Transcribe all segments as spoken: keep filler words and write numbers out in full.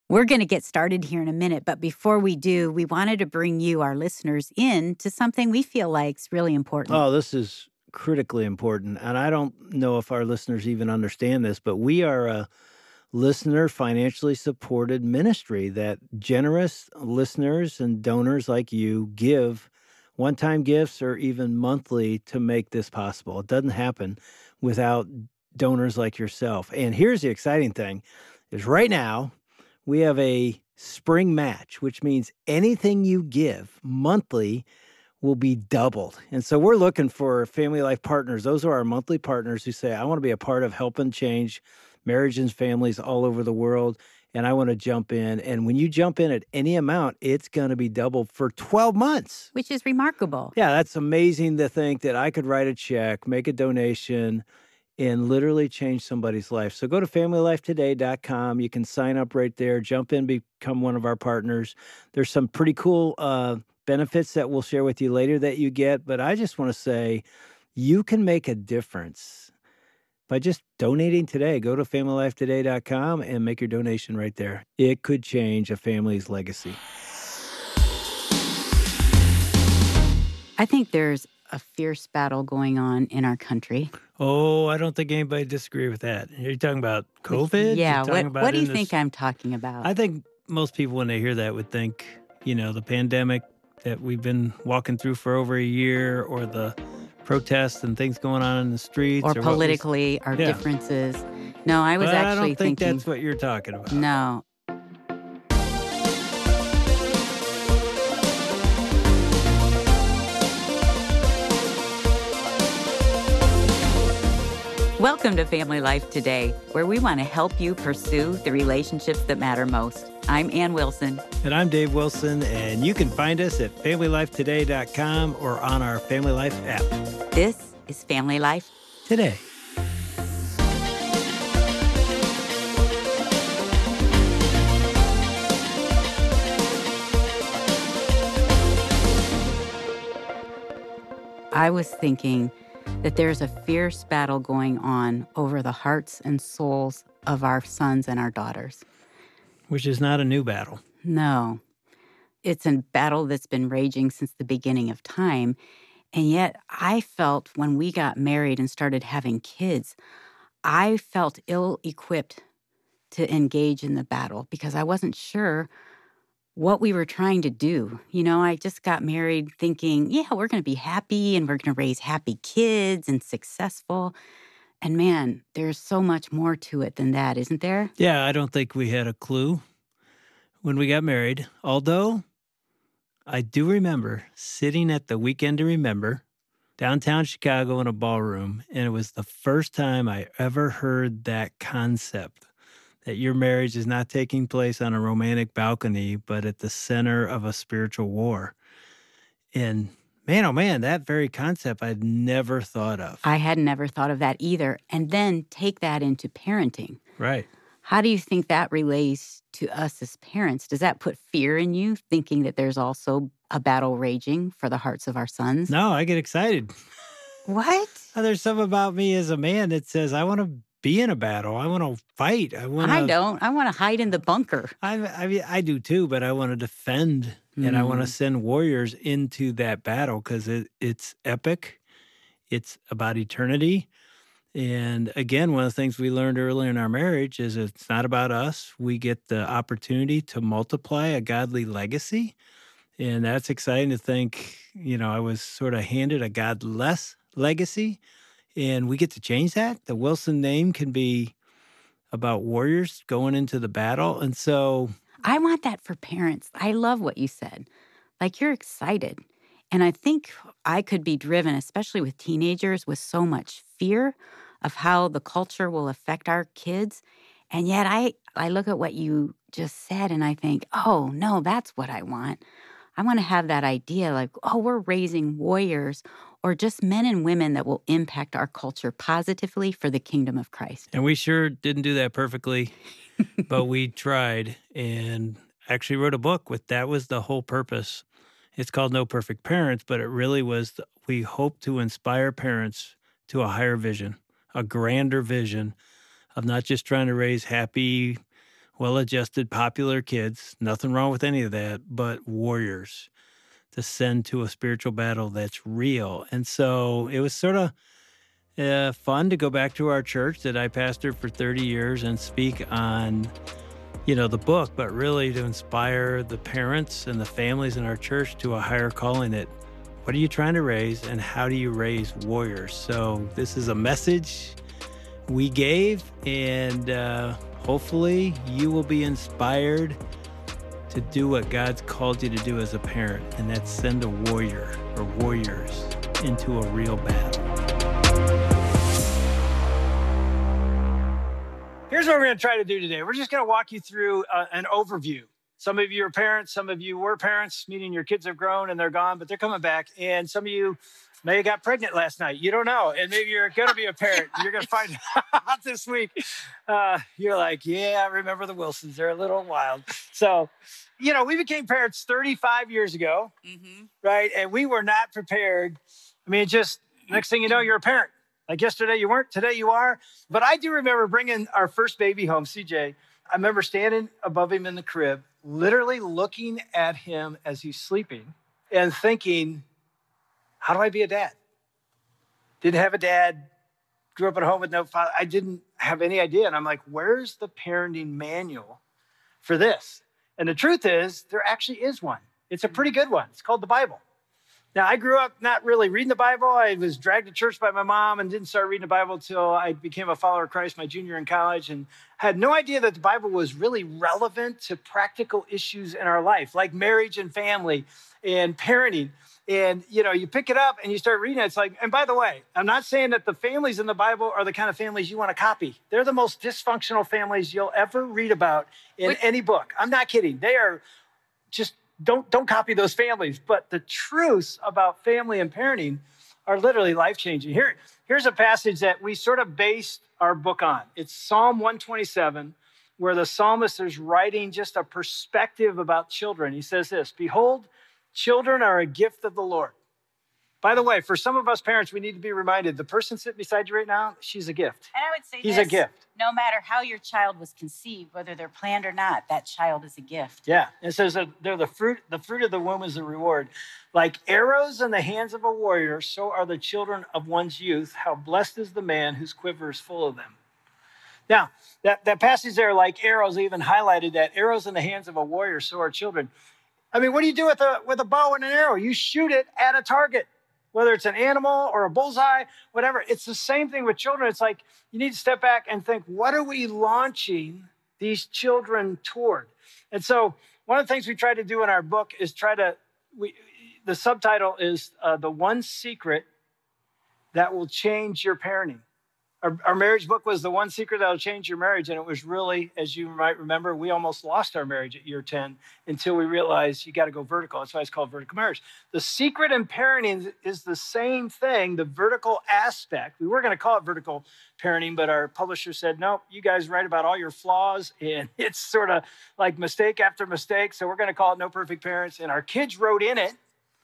We're going to get started here in a minute, but before we do, we wanted to bring you, our listeners, in to something we feel like is really important. Oh, this is critically important. And I don't know if our listeners even understand this, but we are a listener financially supported ministry that generous listeners and donors like you give one-time gifts or even monthly to make this possible. It doesn't happen without donors like yourself. And here's the exciting thing is right now we have a spring match, which means anything you give monthly will be doubled. And so we're looking for Family Life partners. Those are our monthly partners who say, I want to be a part of helping change marriages and families all over the world, and I want to jump in. And when you jump in at any amount, it's going to be doubled for twelve months. Which is remarkable. Yeah, that's amazing to think that I could write a check, make a donation, and literally change somebody's life. So go to family life today dot com. You can sign up right there, jump in, become one of our partners. There's some pretty cool uh, benefits that we'll share with you later that you get. But I just want to say you can make a difference by just donating today. Go to family life today dot com and make your donation right there. It could change a family's legacy. I think there's a fierce battle going on in our country. Oh, I don't think anybody disagree with that. Are you talking about COVID? Yeah. You're What, about what do you this... think I'm talking about? I think most people, when they hear that, would think, you know, the pandemic that we've been walking through for over a year, or the protests and things going on in the streets. Or, or politically, was... our yeah. differences. No, I was but actually I don't think thinking... that's what you're talking about. No. Welcome to Family Life Today, where we want to help you pursue the relationships that matter most. I'm Ann Wilson. And I'm Dave Wilson, and you can find us at family life today dot com or on our Family Life app. This is Family Life Today. I was thinking that there's a fierce battle going on over the hearts and souls of our sons and our daughters. Which is not a new battle. No. It's a battle that's been raging since the beginning of time. And yet I felt when we got married and started having kids, I felt ill-equipped to engage in the battle because I wasn't sure what we were trying to do. You know, I just got married thinking, yeah, we're going to be happy and we're going to raise happy kids and successful. And man, there's so much more to it than that, isn't there? Yeah, I don't think we had a clue when we got married. Although I do remember sitting at the Weekend to Remember downtown Chicago in a ballroom, and it was the first time I ever heard that concept that your marriage is not taking place on a romantic balcony, but at the center of a spiritual war. And man, oh man, that very concept I'd never thought of. I had never thought of that either. And then take that into parenting. Right. How do you think that relates to us as parents? Does that put fear in you, thinking that there's also a battle raging for the hearts of our sons? No, I get excited. What? There's something about me as a man that says, I want to be in a battle. I want to fight. I want. I don't. I want to hide in the bunker. I, I mean, I do too, but I want to defend, mm. and I want to send warriors into that battle because it, it's epic. It's about eternity. And again, one of the things we learned early in our marriage is it's not about us. We get the opportunity to multiply a godly legacy. And that's exciting to think, you know, I was sort of handed a godless legacy. And we get to change that. The Wilson name can be about warriors going into the battle. And so I want that for parents. I love what you said. Like, you're excited. And I think I could be driven, especially with teenagers, with so much fear of how the culture will affect our kids. And yet I, I look at what you just said and I think, oh, no, that's what I want. I want to have that idea like, oh, we're raising warriors or just men and women that will impact our culture positively for the kingdom of Christ. And we sure didn't do that perfectly, but we tried and actually wrote a book with that was the whole purpose. It's called No Perfect Parents, but it really was, the, we hope to inspire parents to a higher vision, a grander vision of not just trying to raise happy well-adjusted, popular kids, nothing wrong with any of that, but warriors to send to a spiritual battle that's real. And so it was sort of uh, fun to go back to our church that I pastored for thirty years and speak on, you know, the book, but really to inspire the parents and the families in our church to a higher calling that what are you trying to raise and how do you raise warriors? So this is a message we gave, and uh, hopefully you will be inspired to do what God's called you to do as a parent, and that's send a warrior or warriors into a real battle. Here's what we're going to try to do today. We're just going to walk you through uh, an overview. Some of you are parents, some of you were parents, meaning your kids have grown and they're gone, but they're coming back. And some of you may have got pregnant last night. You don't know. And maybe you're going to be a parent. You're going to find out this week. Uh, you're like, yeah, I remember the Wilsons. They're a little wild. So, you know, we became parents thirty-five years ago, mm-hmm. right? And we were not prepared. I mean, just next thing you know, you're a parent. Like yesterday you weren't, today you are. But I do remember bringing our first baby home, C J. I remember standing above him in the crib, literally looking at him as he's sleeping and thinking, how do I be a dad? Didn't have a dad, grew up at home with no father. I didn't have any idea. And I'm like, where's the parenting manual for this? And the truth is, there actually is one. It's a pretty good one. It's called the Bible. Now, I grew up not really reading the Bible. I was dragged to church by my mom and didn't start reading the Bible until I became a follower of Christ my junior in college, and had no idea that the Bible was really relevant to practical issues in our life, like marriage and family and parenting. And, you know, you pick it up and you start reading it. It's like, and by the way, I'm not saying that the families in the Bible are the kind of families you want to copy. They're the most dysfunctional families you'll ever read about in Wait. any book. I'm not kidding. They are just Don't don't copy those families. But the truths about family and parenting are literally life-changing. Here, here's a passage that we sort of based our book on. It's Psalm one twenty-seven, where the psalmist is writing just a perspective about children. He says this, "Behold, children are a gift of the Lord." By the way, for some of us parents, we need to be reminded, the person sitting beside you right now, she's a gift. And I would say He's this, a gift. No matter how your child was conceived, whether they're planned or not, that child is a gift. Yeah, it says that they're the fruit, the fruit of the womb is the reward. Like arrows in the hands of a warrior, so are the children of one's youth. How blessed is the man whose quiver is full of them. Now, that, that passage there, like arrows, even highlighted that arrows in the hands of a warrior, so are children. I mean, what do you do with a, with a bow and an arrow? You shoot it at a target. Whether it's an animal or a bullseye, whatever. It's the same thing with children. It's like you need to step back and think, what are we launching these children toward? And so one of the things we try to do in our book is try to, we, the subtitle is uh, The One Secret That Will Change Your Parenting. Our, our marriage book was The One Secret That Will Change Your Marriage. And it was really, as you might remember, we almost lost our marriage at year ten until we realized you got to go vertical. That's why it's called vertical marriage. The secret in parenting is the same thing, the vertical aspect. We were going to call it vertical parenting, but our publisher said, no, you guys write about all your flaws. And it's sort of like mistake after mistake. So we're going to call it No Perfect Parents. And our kids wrote in it.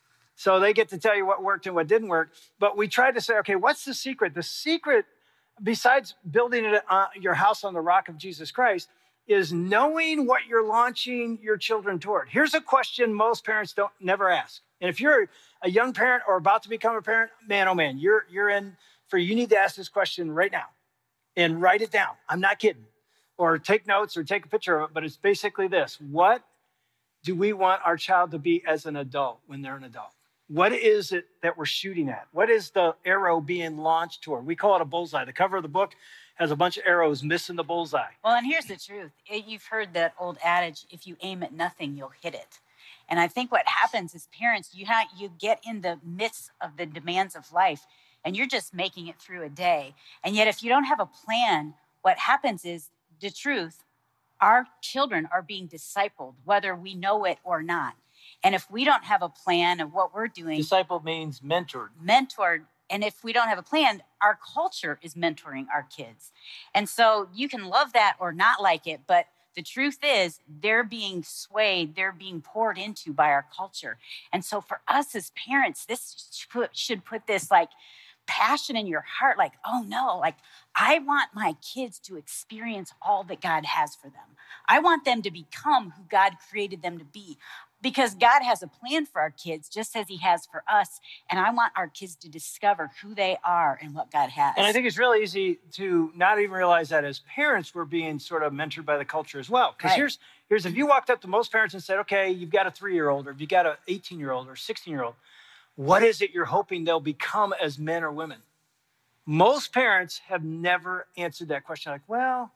So they get to tell you what worked and what didn't work. But we tried to say, okay, what's the secret? The secret, besides building it, uh, your house on the rock of Jesus Christ, is knowing what you're launching your children toward. Here's a question most parents don't never ask. And if you're a young parent or about to become a parent, man, oh man, you're you're in for, you need to ask this question right now and write it down. I'm not kidding. Or take notes or take a picture of it, but it's basically this. What do we want our child to be as an adult when they're an adult? What is it that we're shooting at? What is the arrow being launched toward? We call it a bullseye. The cover of the book has a bunch of arrows missing the bullseye. Well, and here's the truth. You've heard that old adage, if you aim at nothing, you'll hit it. And I think what happens is parents, you have, you get in the midst of the demands of life, and you're just making it through a day. And yet, if you don't have a plan, what happens is, the truth, our children are being discipled, whether we know it or not. And if we don't have a plan of what we're doing... Disciple means mentored. Mentored. And if we don't have a plan, our culture is mentoring our kids. And so you can love that or not like it, but the truth is they're being swayed, they're being poured into by our culture. And so for us as parents, this should put, should put this like passion in your heart, like, oh no, like I want my kids to experience all that God has for them. I want them to become who God created them to be, because God has a plan for our kids just as he has for us. And I want our kids to discover who they are and what God has. And I think it's really easy to not even realize that as parents, we're being sort of mentored by the culture as well. Because right. here's, here's if you walked up to most parents and said, okay, you've got a three-year-old, or you've got an eighteen-year-old or sixteen-year-old, what is it you're hoping they'll become as men or women? Most parents have never answered that question. Like, well,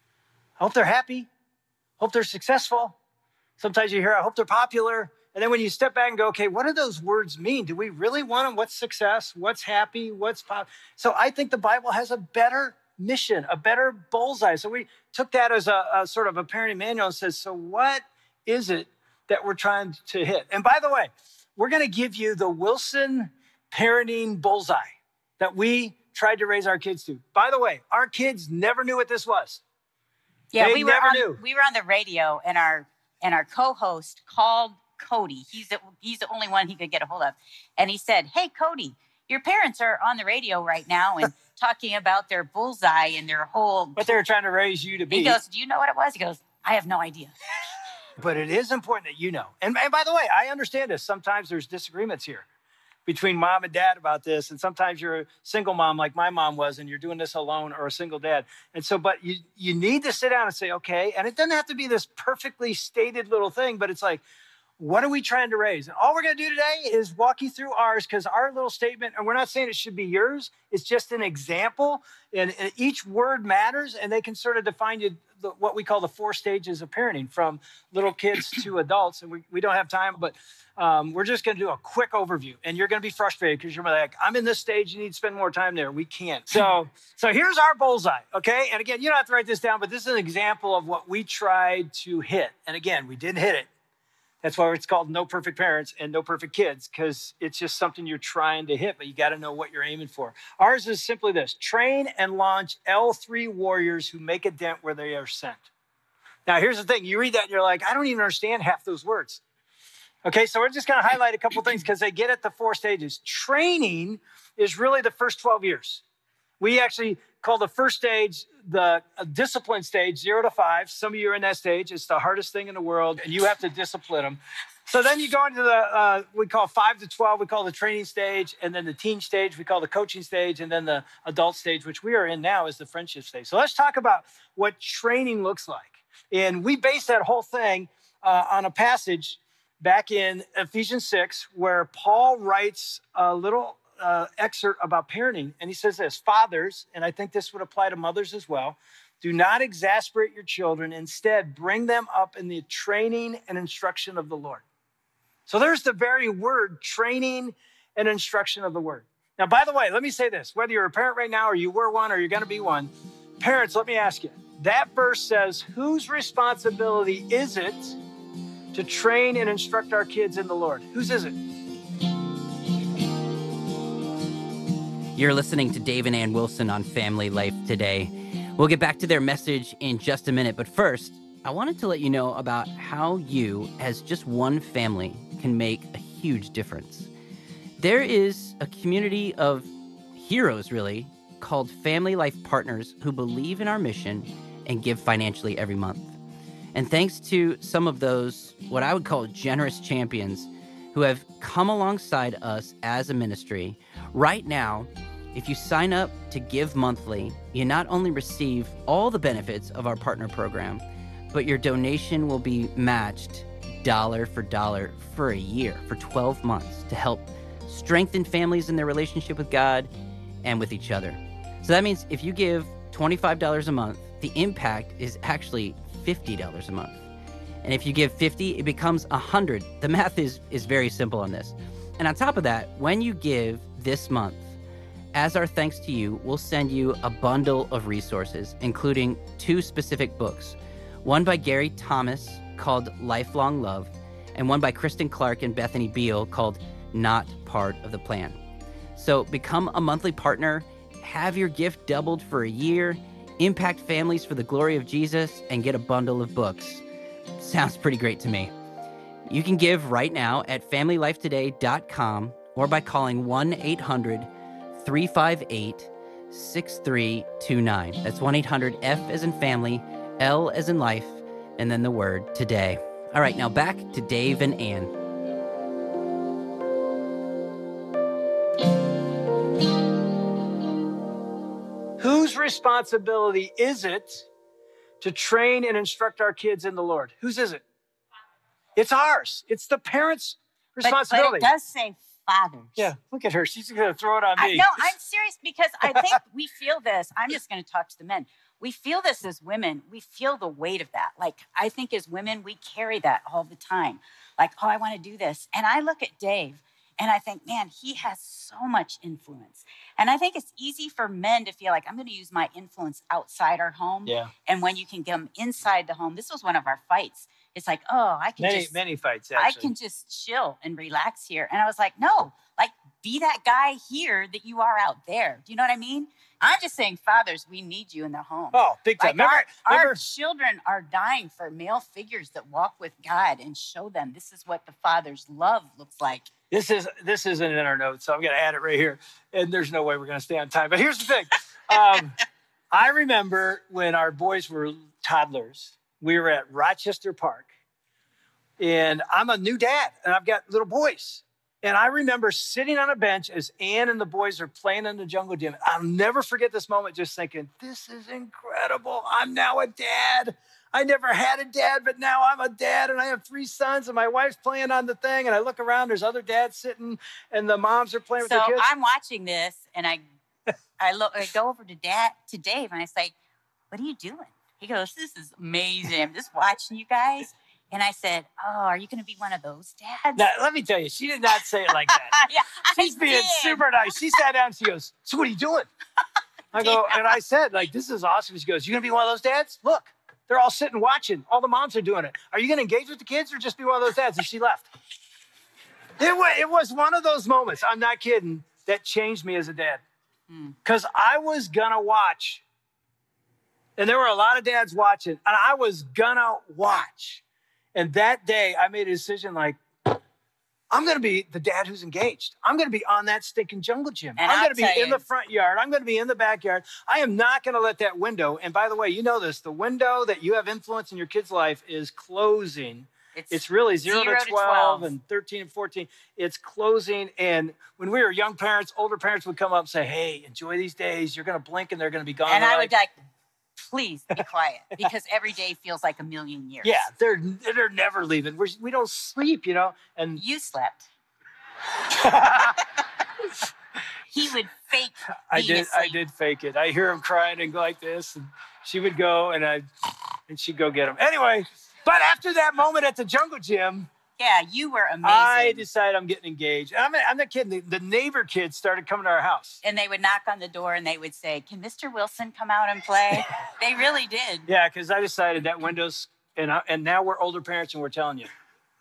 I hope they're happy. Hope they're successful. Sometimes you hear, I hope they're popular. And then when you step back and go, okay, what do those words mean? Do we really want them? What's success? What's happy? What's pop? So I think the Bible has a better mission, a better bullseye. So we took that as a, a sort of a parenting manual and says, so what is it that we're trying to hit? And by the way, we're going to give you the Wilson parenting bullseye that we tried to raise our kids to. By the way, our kids never knew what this was. Yeah, they we were never on, knew. We were on the radio, and our and our co-host called Cody. He's the, he's the only one he could get a hold of. And he said, hey, Cody, your parents are on the radio right now and talking about their bullseye and their whole... What they were trying to raise you to be. He goes, do you know what it was? He goes, I have no idea. But it is important that you know. And, and by the way, I understand this. Sometimes there's disagreements here between mom and dad about this. And sometimes you're a single mom like my mom was, and you're doing this alone, or a single dad. And so, but you, you need to sit down and say, okay, and it doesn't have to be this perfectly stated little thing, but it's like, what are we trying to raise? And all we're going to do today is walk you through ours, because our little statement, and we're not saying it should be yours, it's just an example, and, and each word matters, and they can sort of define you the, what we call the four stages of parenting, from little kids to adults. And we, we don't have time, but um, we're just going to do a quick overview, and you're going to be frustrated because you're like, I'm in this stage, you need to spend more time there. We can't. So, so here's our bullseye, okay? And again, you don't have to write this down, but this is an example of what we tried to hit. And again, we didn't hit it. That's why it's called No Perfect Parents and No Perfect Kids, because it's just something you're trying to hit, but you got to know what you're aiming for. Ours is simply this: train and launch L three warriors who make a dent where they are sent. Now, here's the thing. You read that and you're like, I don't even understand half those words. Okay, so we're just going to highlight a couple things because they get at the four stages. Training is really the first twelve years. We actually call the first stage the discipline stage, zero to five. Some of you are in that stage. It's the hardest thing in the world, and you have to discipline them. So then you go into the, uh, we call five to twelve, we call the training stage, and then the teen stage, we call the coaching stage, and then the adult stage, which we are in now, is the friendship stage. So let's talk about what training looks like. And we base that whole thing uh, on a passage back in Ephesians six, where Paul writes a little Uh, excerpt about parenting. And he says this: fathers, and I think this would apply to mothers as well, do not exasperate your children. Instead, bring them up in the training and instruction of the Lord. So there's the very word, training and instruction of the word. Now, by the way, let me say this: whether you're a parent right now, or you were one, or you're going to be one, parents, let me ask you, that verse says, whose responsibility is it to train and instruct our kids in the Lord? Whose is it? You're listening to Dave and Ann Wilson on Family Life Today. We'll get back to their message in just a minute, but first, I wanted to let you know about how you, as just one family, can make a huge difference. There is a community of heroes, really, called Family Life Partners, who believe in our mission and give financially every month. And thanks to some of those, what I would call generous champions, who have come alongside us as a ministry, right now, if you sign up to give monthly, you not only receive all the benefits of our partner program, but your donation will be matched dollar for dollar for a year, for twelve months, to help strengthen families in their relationship with God and with each other. So that means if you give twenty-five dollars a month, the impact is actually fifty dollars a month. And if you give fifty, it becomes one hundred. The math is, is very simple on this. And on top of that, when you give this month, as our thanks to you, we'll send you a bundle of resources, including two specific books, one by Gary Thomas called Lifelong Love, and one by Kristen Clark and Bethany Beal called Not Part of the Plan. So become a monthly partner, have your gift doubled for a year, impact families for the glory of Jesus, and get a bundle of books. Sounds pretty great to me. You can give right now at family life today dot com or by calling one eight hundred three five eight, six three two nine. That's one eight hundred F as in family, L as in life, and then the word today. All right, now back to Dave and Ann. Whose responsibility is it to train and instruct our kids in the Lord? Whose is it? It's ours. It's the parents' responsibility. But, but it does say fathers. Yeah, look at her. She's going to throw it on I, me. no, I'm serious because I think we feel this. I'm just going to talk to the men. We feel this as women. We feel the weight of that. Like, I think as women, we carry that all the time. Like, oh, I want to do this. And I look at Dave and I think, man, he has so much influence. And I think it's easy for men to feel like I'm going to use my influence outside our home. Yeah. And when you can get them inside the home, this was one of our fights. It's like, oh, I can Many, just, many fights, actually. I can just chill and relax here. And I was like, no, like be that guy here that you are out there. Do you know what I mean? I'm just saying, fathers, we need you in the home. Oh, big time. Like Remember, our, remember, our children are dying for male figures that walk with God and show them this is what the Father's love looks like. This is this isn't in our notes, so I'm going to add it right here. And there's no way we're going to stay on time. But here's the thing. Um, I remember when our boys were toddlers, we were at Rochester Park. And I'm a new dad, and I've got little boys. And I remember sitting on a bench as Ann and the boys are playing in the jungle gym. I'll never forget this moment, just thinking, this is incredible. I'm now a dad. I never had a dad, but now I'm a dad, and I have three sons, and my wife's playing on the thing. And I look around, there's other dads sitting, and the moms are playing So with their kids. I'm watching this, and I, I look, I go over to Dad, to Dave, and I say, "What are you doing?" He goes, "This is amazing. I'm just watching you guys." And I said, "Oh, are you going to be one of those dads?" Now, let me tell you, she did not say it like that. Yeah, She's I being did. super nice. She sat down and she goes, "So what are you doing?" I go, and I said, like, "This is awesome." She goes, "You going to be one of those dads? Look, they're all sitting watching. All the moms are doing it. Are you going to engage with the kids or just be one of those dads?" And she left. It was, it was one of those moments, I'm not kidding, that changed me as a dad. Because I was going to watch. And there were a lot of dads watching, and I was going to watch. And that day, I made a decision like, I'm going to be the dad who's engaged. I'm going to be on that stinking jungle gym. And I'm I'll going to be tell in you- the front yard. I'm going to be in the backyard. I am not going to let that window. And by the way, you know this, the window that you have influence in your kid's life is closing. It's, It's really zero, zero to to twelve, twelve. and thirteen and fourteen. It's closing. And when we were young parents, older parents would come up and say, "Hey, enjoy these days. You're going to blink and they're going to be gone." and They're I like, would like, please be quiet because every day feels like a million years. yeah, they're, they're never leaving. We're, we don't sleep, you know? And You slept. He would fake. I being did. I asleep. did fake it. I hear him crying and go like this, and she would go, and I, and she'd go get him. Anyway, but after that moment at the jungle gym, Yeah, you were amazing. I decided I'm getting engaged. And I'm, I'm not kidding. The, the neighbor kids started coming to our house. and they would knock on the door and they would say, "Can Mister Wilson come out and play?" They really did. Yeah, because I decided that window's, and I, and now we're older parents, and we're telling you,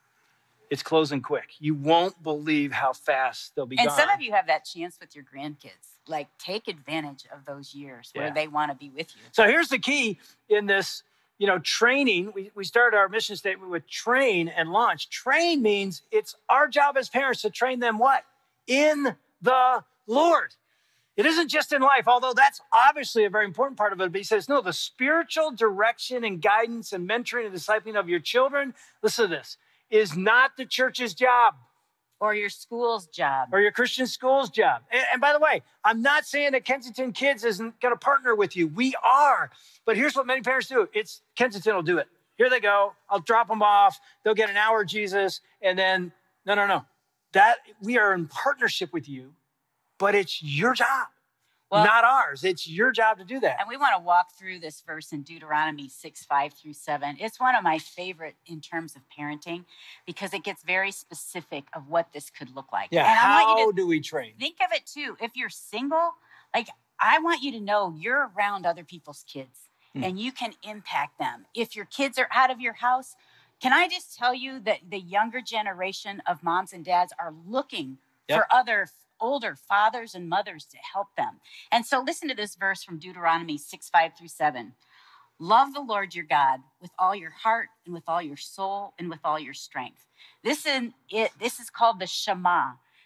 it's closing quick. You won't believe how fast they'll be And gone. some of you have that chance with your grandkids. Like, take advantage of those years where Yeah. they want to be with you. So here's the key in this, you know, training. We, we started our mission statement with train and launch. Train means it's our job as parents to train them what? In the Lord. It isn't just in life, although that's obviously a very important part of it. But he says, no, the spiritual direction and guidance and mentoring and discipling of your children, listen to this, is not the church's job Or your school's job. or your Christian school's job. And, and by the way, I'm not saying that Kensington Kids isn't going to partner with you. We are. But here's what many parents do. It's Kensington will do it. Here they go. I'll drop them off. They'll get an hour of Jesus. And then, no, no, no. That we are in partnership with you, but it's your job, Well- not ours. It's your job to do that. And we want to walk through this verse in Deuteronomy six, five through seven. It's one of my favorite in terms of parenting because it gets very specific of what this could look like. Yeah. And I want you How to do we train? think of it too. If you're single, like I want you to know you're around other people's kids Hmm. and you can impact them. If your kids are out of your house, can I just tell you that the younger generation of moms and dads are looking Yep. for other older fathers and mothers to help them. And so listen to this verse from Deuteronomy six, five through seven. Love the Lord your God with all your heart and with all your soul and with all your strength. This, in, it, this is called the Shema.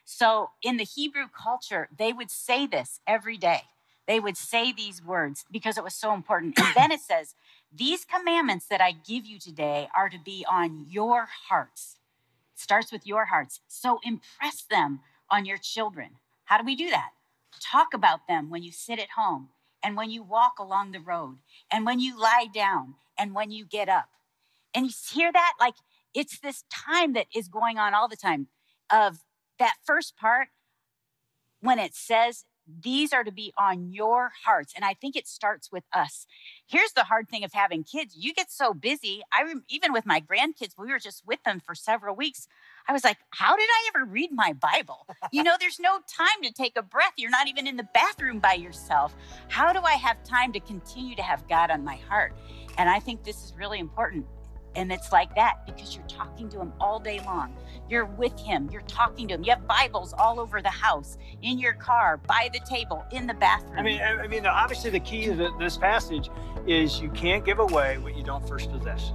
So in the Hebrew culture, they would say this every day. They would say these words because it was so important. And then it says, these commandments that I give you today are to be on your hearts. It starts with your hearts. So impress them on your children. How do we do that? Talk about them when you sit at home and when you walk along the road and when you lie down and when you get up. And you hear that? Like, it's this time that is going on all the time of that first part when it says, these are to be on your hearts. And I think it starts with us. Here's the hard thing of having kids. You get so busy. I rem- even with my grandkids, we were just with them for several weeks. I was like, how did I ever read my Bible? You know, there's no time to take a breath. You're not even in the bathroom by yourself. How do I have time to continue to have God on my heart? And I think this is really important. And it's like that because you're talking to him all day long. You're with him. You're talking to him. You have Bibles all over the house, in your car, by the table, in the bathroom. I mean, I mean, obviously the key to the, this passage is you can't give away what you don't first possess.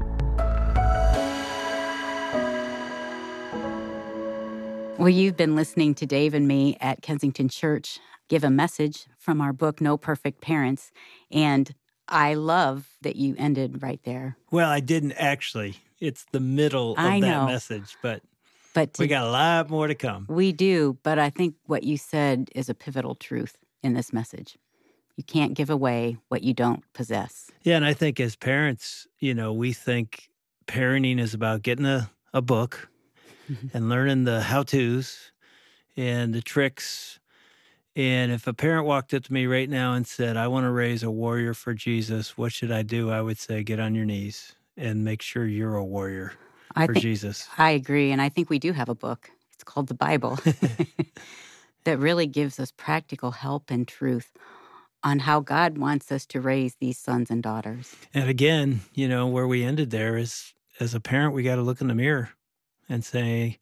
Well, you've been listening to Dave and me at Kensington Church give a message from our book, No Perfect Parents. And I love that you ended right there. Well, I didn't actually. It's the middle of I that know. message, but, But to, we got a lot more to come. we do, but I think what you said is a pivotal truth in this message. You can't give away what you don't possess. Yeah, and I think as parents, you know, we think parenting is about getting a, a book and learning the how-tos and the tricks. And if a parent walked up to me right now and said, I want to raise a warrior for Jesus, what should I do? I would say, get on your knees and make sure you're a warrior I for think Jesus. I agree, and I think we do have a book. It's called the Bible that really gives us practical help and truth on how God wants us to raise these sons and daughters. And again, you know, where we ended there is, as a parent, we got to look in the mirror and say,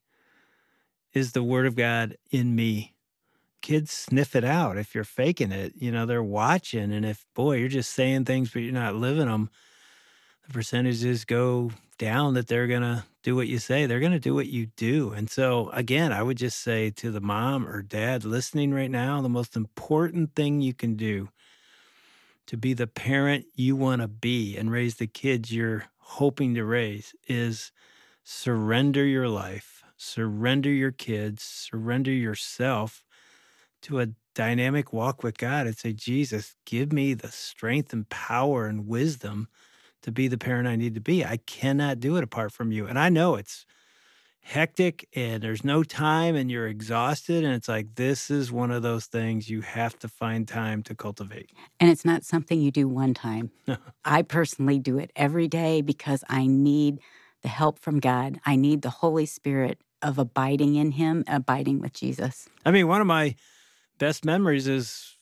is the word of God in me? Kids sniff it out if you're faking it. You know, they're watching. And if, boy, you're just saying things, but you're not living them, the percentages go down that they're going to do what you say. They're going to do what you do. And so, again, I would just say to the mom or dad listening right now, the most important thing you can do to be the parent you want to be and raise the kids you're hoping to raise is surrender your life, surrender your kids, surrender yourself to a dynamic walk with God and say, Jesus, give me the strength and power and wisdom to be the parent I need to be. I cannot do it apart from you. And I know it's hectic and there's no time and you're exhausted. And it's like, this is one of those things you have to find time to cultivate. And it's not something you do one time. I personally do it every day because I need the help from God. I need the Holy Spirit of abiding in him, abiding with Jesus. I mean, one of my best memories is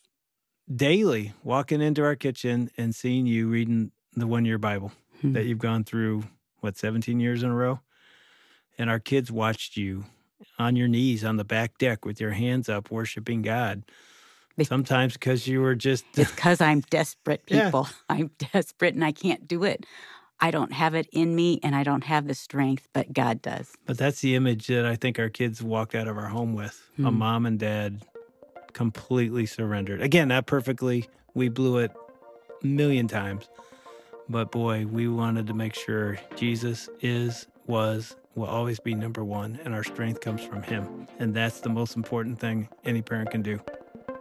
daily walking into our kitchen and seeing you reading the one-year Bible Hmm. that you've gone through, what, seventeen years in a row? And our kids watched you on your knees on the back deck with your hands up, worshiping God. Be- Sometimes because you were just, It's because I'm desperate, Yeah. people. I'm desperate and I can't do it. I don't have it in me and I don't have the strength, but God does. but that's the image that I think our kids walked out of our home with. A Hmm. mom and dad completely surrendered. Again, not perfectly. We blew it a million times. But boy, we wanted to make sure Jesus is, was, will always be number one, and our strength comes from him. And that's the most important thing any parent can do.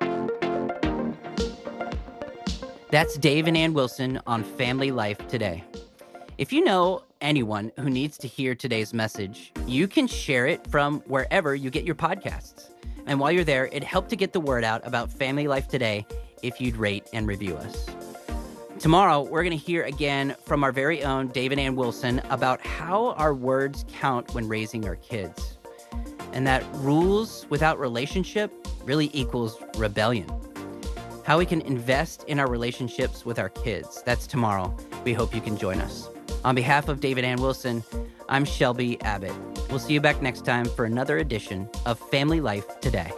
That's Dave and Ann Wilson on Family Life Today. If you know anyone who needs to hear today's message, you can share it from wherever you get your podcasts. And while you're there, it'd help to get the word out about Family Life Today if you'd rate and review us. Tomorrow, we're going to hear again from our very own Dave and Ann Wilson about how our words count when raising our kids. And that rules without relationship really equals rebellion. How we can invest in our relationships with our kids. That's tomorrow. We hope you can join us. On behalf of Dave and Ann Wilson, I'm Shelby Abbott. We'll see you back next time for another edition of Family Life Today.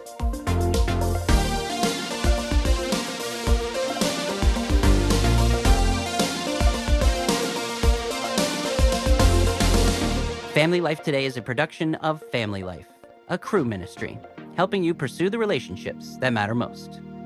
Family Life Today is a production of Family Life. a Crew ministry, helping you pursue the relationships that matter most.